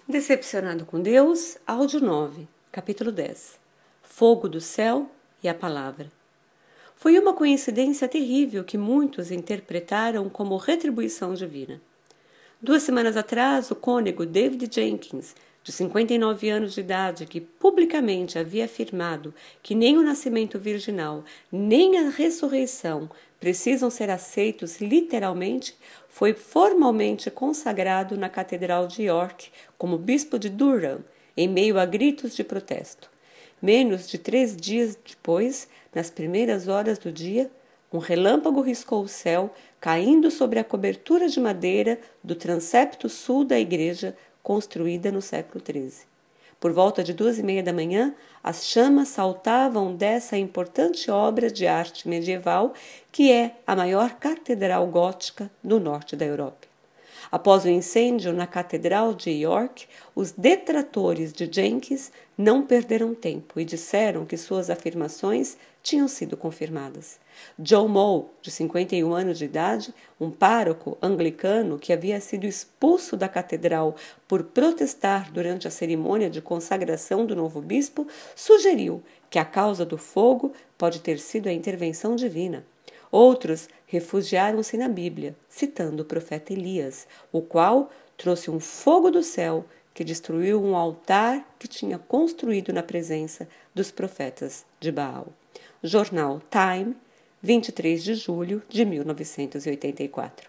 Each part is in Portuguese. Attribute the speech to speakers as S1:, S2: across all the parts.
S1: Decepcionado com Deus, áudio 9, capítulo 10. Fogo do céu e a palavra. Foi uma coincidência terrível que muitos interpretaram como retribuição divina. 2 semanas atrás, o cônego David Jenkins, de 59 anos de idade, que publicamente havia afirmado que nem o nascimento virginal, nem a ressurreição precisam ser aceitos literalmente, foi formalmente consagrado na Catedral de York como bispo de Durham, em meio a gritos de protesto. Menos de 3 dias depois, nas primeiras horas do dia, um relâmpago riscou o céu, caindo sobre a cobertura de madeira do transepto sul da igreja, construída no século XIII. Por volta de 2:30 da manhã, as chamas saltavam dessa importante obra de arte medieval, que é a maior catedral gótica do norte da Europa. Após o incêndio na Catedral de York, os detratores de Jenkins não perderam tempo e disseram que suas afirmações tinham sido confirmadas. John Moe, de 51 anos de idade, um pároco anglicano que havia sido expulso da catedral por protestar durante a cerimônia de consagração do novo bispo, sugeriu que a causa do fogo pode ter sido a intervenção divina. Outros refugiaram-se na Bíblia, citando o profeta Elias, o qual trouxe um fogo do céu que destruiu um altar que tinha construído na presença dos profetas de Baal. Jornal Time, 23 de julho de 1984.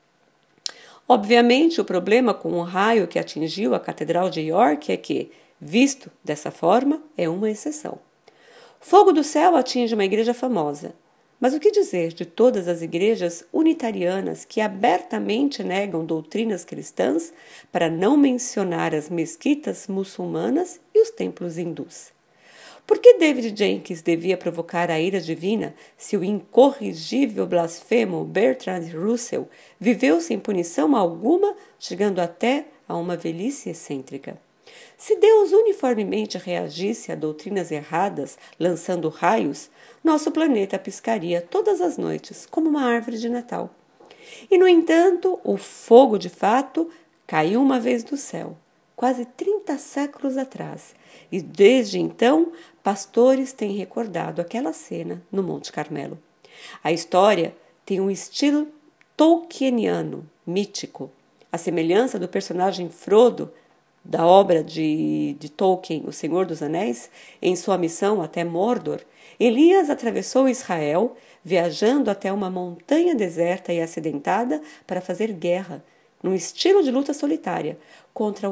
S1: Obviamente, o problema com o raio que atingiu a Catedral de York é que, visto dessa forma, é uma exceção. Fogo do céu atinge uma igreja famosa. Mas o que dizer de todas as igrejas unitarianas que abertamente negam doutrinas cristãs, para não mencionar as mesquitas muçulmanas e os templos hindus? Por que David Jenkins devia provocar a ira divina se o incorrigível blasfemo Bertrand Russell viveu sem punição alguma, chegando até a uma velhice excêntrica? Se Deus uniformemente reagisse a doutrinas erradas, lançando raios, nosso planeta piscaria todas as noites como uma árvore de Natal. E, no entanto, o fogo de fato caiu uma vez do céu, quase 30 séculos atrás, e desde então pastores têm recordado aquela cena no Monte Carmelo. A história tem um estilo tolkieniano, mítico. A semelhança do personagem Frodo, da obra de Tolkien, O Senhor dos Anéis, em sua missão até Mordor, Elias atravessou Israel, viajando até uma montanha deserta e acidentada para fazer guerra, num estilo de luta solitária, contra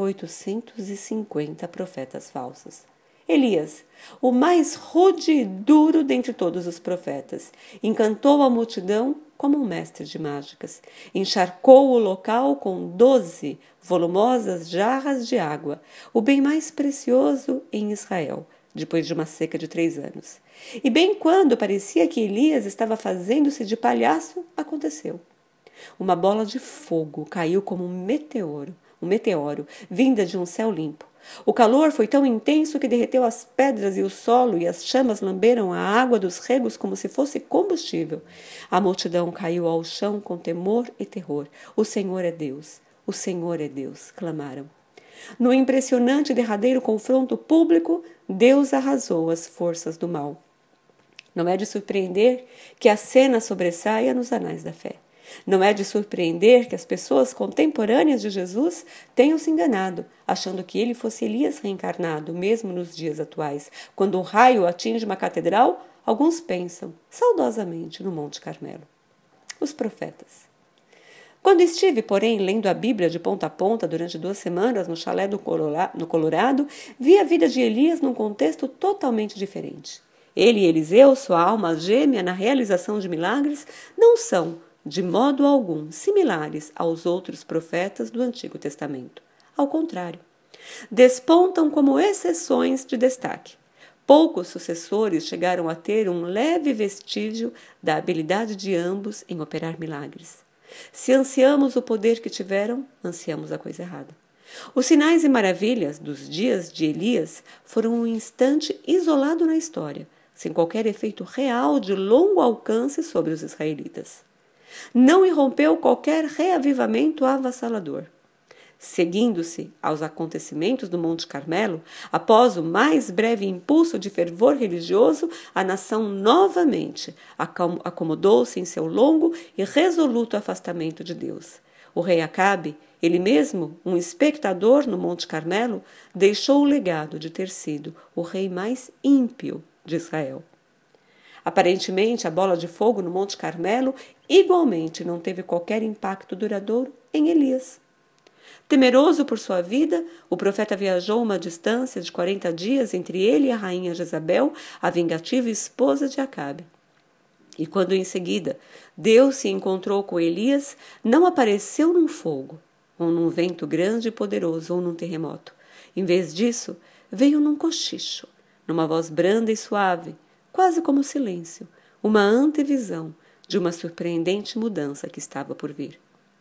S1: 850 profetas falsos. Elias, o mais rude e duro dentre todos os profetas, encantou a multidão como um mestre de mágicas. Encharcou o local com 12 volumosas jarras de água, o bem mais precioso em Israel, depois de uma seca de 3 anos. E bem quando parecia que Elias estava fazendo-se de palhaço, aconteceu. Uma bola de fogo caiu como um meteoro, vinda de um céu limpo. O calor foi tão intenso que derreteu as pedras e o solo, e as chamas lamberam a água dos regos como se fosse combustível. A multidão caiu ao chão com temor e terror. O Senhor é Deus, o Senhor é Deus, clamaram. No impressionante e derradeiro confronto público, Deus arrasou as forças do mal. Não é de surpreender que a cena sobressaia nos anais da fé. Não é de surpreender que as pessoas contemporâneas de Jesus tenham se enganado, achando que ele fosse Elias reencarnado, mesmo nos dias atuais. Quando um raio atinge uma catedral, alguns pensam, saudosamente, no Monte Carmelo. Os profetas. Quando estive, porém, lendo a Bíblia de ponta a ponta durante 2 semanas no chalé no Colorado, vi a vida de Elias num contexto totalmente diferente. Ele e Eliseu, sua alma gêmea na realização de milagres, não são, de modo algum, similares aos outros profetas do Antigo Testamento. Ao contrário, despontam como exceções de destaque. Poucos sucessores chegaram a ter um leve vestígio da habilidade de ambos em operar milagres. Se ansiamos o poder que tiveram, ansiamos a coisa errada. Os sinais e maravilhas dos dias de Elias foram um instante isolado na história, sem qualquer efeito real de longo alcance sobre os israelitas. Não irrompeu qualquer reavivamento avassalador. Seguindo-se aos acontecimentos do Monte Carmelo, após o mais breve impulso de fervor religioso, a nação novamente acomodou-se em seu longo e resoluto afastamento de Deus. O rei Acabe, ele mesmo, um espectador no Monte Carmelo, deixou o legado de ter sido o rei mais ímpio de Israel. Aparentemente, a bola de fogo no Monte Carmelo igualmente não teve qualquer impacto duradouro em Elias. Temeroso por sua vida, o profeta viajou uma distância de 40 dias entre ele e a rainha Jezabel, a vingativa esposa de Acabe. E quando em seguida Deus se encontrou com Elias, não apareceu num fogo, ou num vento grande e poderoso, ou num terremoto. Em vez disso, veio num cochicho, numa voz branda e suave, quase como silêncio, uma antevisão de uma surpreendente mudança que estava por vir.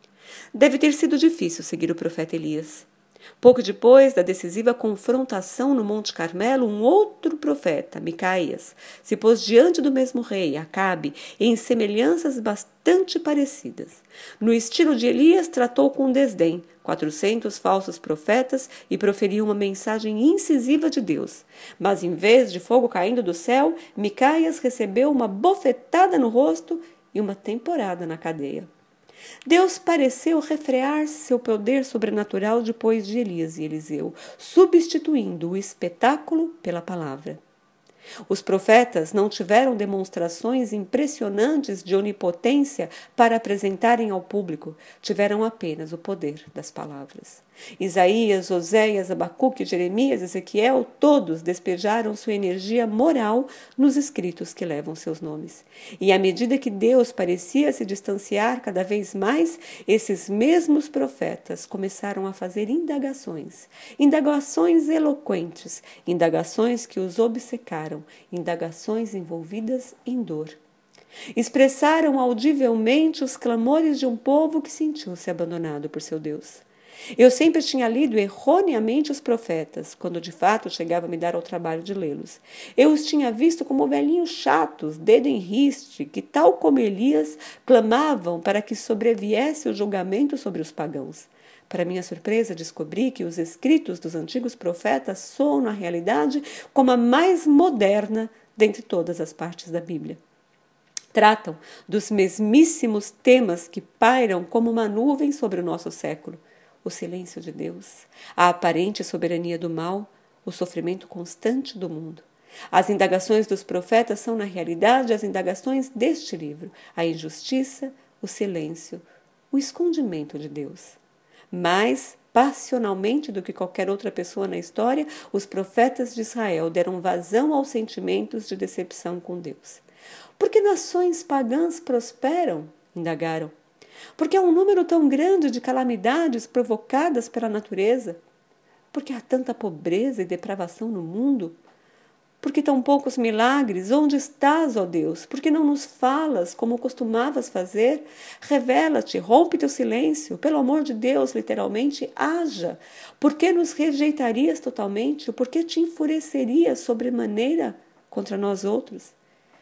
S1: Deve ter sido difícil seguir o profeta Elias. Pouco depois da decisiva confrontação no Monte Carmelo, um outro profeta, Micaias, se pôs diante do mesmo rei, Acabe, em semelhanças bastante parecidas. No estilo de Elias, tratou com desdém 400 falsos profetas e proferiu uma mensagem incisiva de Deus. Mas, em vez de fogo caindo do céu, Micaias recebeu uma bofetada no rosto e uma temporada na cadeia. Deus pareceu refrear seu poder sobrenatural depois de Elias e Eliseu, substituindo o espetáculo pela palavra. Os profetas não tiveram demonstrações impressionantes de onipotência para apresentarem ao público, tiveram apenas o poder das palavras. Isaías, Oséias, Abacuque, Jeremias, Ezequiel, todos despejaram sua energia moral nos escritos que levam seus nomes. E à medida que Deus parecia se distanciar cada vez mais, esses mesmos profetas começaram a fazer indagações eloquentes, indagações que os obcecaram, indagações envolvidas em dor. Expressaram audivelmente os clamores de um povo que sentiu-se abandonado por seu Deus. Eu sempre tinha lido erroneamente os profetas, quando de fato chegava a me dar ao trabalho de lê-los. Eu os tinha visto como velhinhos chatos, dedo em riste, que, tal como Elias, clamavam para que sobreviesse o julgamento sobre os pagãos. Para minha surpresa, descobri que os escritos dos antigos profetas soam, na realidade, como a mais moderna dentre todas as partes da Bíblia. Tratam dos mesmíssimos temas que pairam como uma nuvem sobre o nosso século: o silêncio de Deus, a aparente soberania do mal, o sofrimento constante do mundo. As indagações dos profetas são, na realidade, as indagações deste livro: a injustiça, o silêncio, o escondimento de Deus. Mais passionalmente do que qualquer outra pessoa na história, os profetas de Israel deram vazão aos sentimentos de decepção com Deus. Por que nações pagãs prosperam? Indagaram. Porque há um número tão grande de calamidades provocadas pela natureza? Porque há tanta pobreza e depravação no mundo? Por que tão poucos milagres? Onde estás, ó Deus? Por que não nos falas como costumavas fazer? Revela-te, rompe teu silêncio. Pelo amor de Deus, literalmente, haja. Por que nos rejeitarias totalmente? Por que te enfurecerias sobremaneira contra nós outros?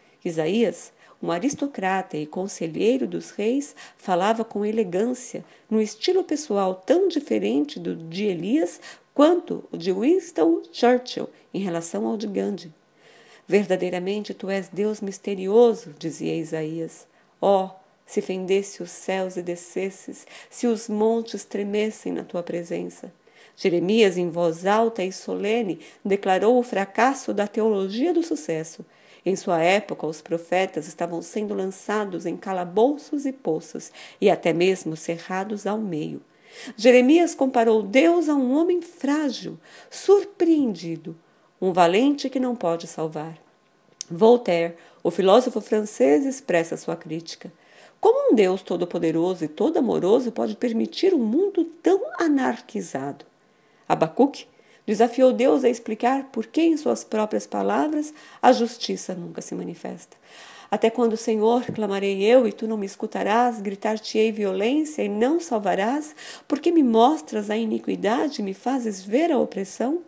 S1: Isaías, um aristocrata e conselheiro dos reis, falava com elegância, num estilo pessoal tão diferente do de Elias quanto o de Winston Churchill em relação ao de Gandhi. Verdadeiramente tu és Deus misterioso, dizia Isaías. Oh, se fendesse os céus e descesses, se os montes tremessem na tua presença. Jeremias, em voz alta e solene, declarou o fracasso da teologia do sucesso. Em sua época, os profetas estavam sendo lançados em calabouços e poços, e até mesmo cerrados ao meio. Jeremias comparou Deus a um homem frágil, surpreendido, um valente que não pode salvar. Voltaire, o filósofo francês, expressa sua crítica. Como um Deus todo-poderoso e todo-amoroso pode permitir um mundo tão anarquizado? Abacuque desafiou Deus a explicar por que, em suas próprias palavras, a justiça nunca se manifesta. Até quando, Senhor, clamarei eu e tu não me escutarás, gritar-te-ei violência e não salvarás, porque me mostras a iniquidade e me fazes ver a opressão?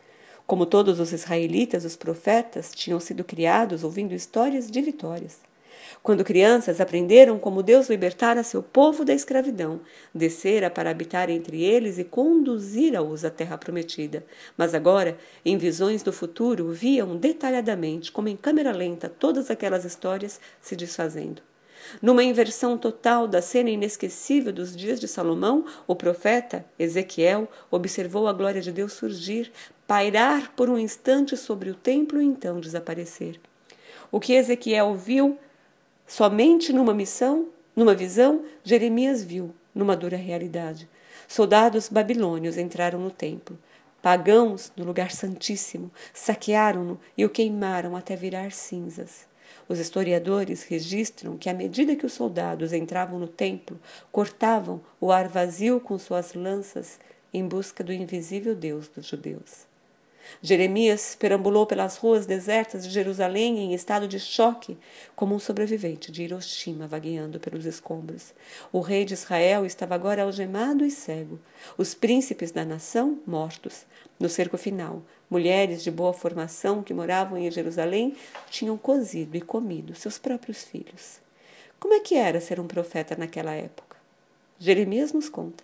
S1: Como todos os israelitas, os profetas tinham sido criados ouvindo histórias de vitórias. Quando crianças, aprenderam como Deus libertara seu povo da escravidão, descera para habitar entre eles e conduzira-os à terra prometida. Mas agora, em visões do futuro, viam detalhadamente, como em câmera lenta, todas aquelas histórias se desfazendo. Numa inversão total da cena inesquecível dos dias de Salomão, o profeta Ezequiel observou a glória de Deus surgir, pairar por um instante sobre o templo e então desaparecer. O que Ezequiel viu somente numa visão, Jeremias viu numa dura realidade. Soldados babilônios entraram no templo. Pagãos no lugar santíssimo, saquearam-no e o queimaram até virar cinzas. Os historiadores registram que, à medida que os soldados entravam no templo, cortavam o ar vazio com suas lanças em busca do invisível Deus dos judeus. Jeremias perambulou pelas ruas desertas de Jerusalém em estado de choque, como um sobrevivente de Hiroshima vagueando pelos escombros. O rei de Israel estava agora algemado e cego, os príncipes da nação mortos. No cerco final, mulheres de boa formação que moravam em Jerusalém tinham cozido e comido seus próprios filhos. Como é que era ser um profeta naquela época? Jeremias nos conta.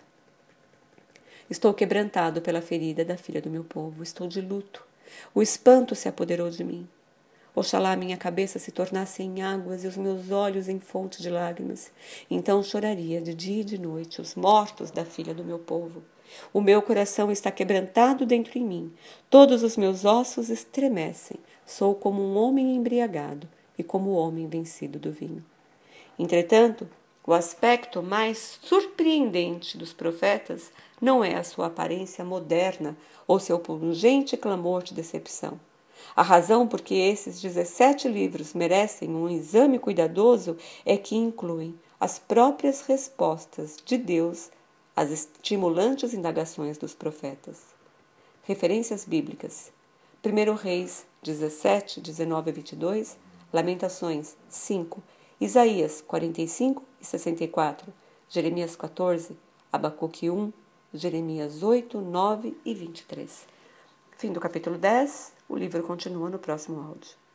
S1: Estou quebrantado pela ferida da filha do meu povo. Estou de luto. O espanto se apoderou de mim. Oxalá minha cabeça se tornasse em águas e os meus olhos em fonte de lágrimas. Então choraria de dia e de noite os mortos da filha do meu povo. O meu coração está quebrantado dentro em mim. Todos os meus ossos estremecem. Sou como um homem embriagado e como o homem vencido do vinho. Entretanto, o aspecto mais surpreendente dos profetas não é a sua aparência moderna ou seu pungente clamor de decepção. A razão por que esses 17 livros merecem um exame cuidadoso é que incluem as próprias respostas de Deus às estimulantes indagações dos profetas. Referências bíblicas: 1 Reis 17, 19 a 22, Lamentações 5, Isaías 45 e 64, Jeremias 14, Abacuque 1, Jeremias 8, 9 e 23. Fim do capítulo 10. O livro continua no próximo áudio.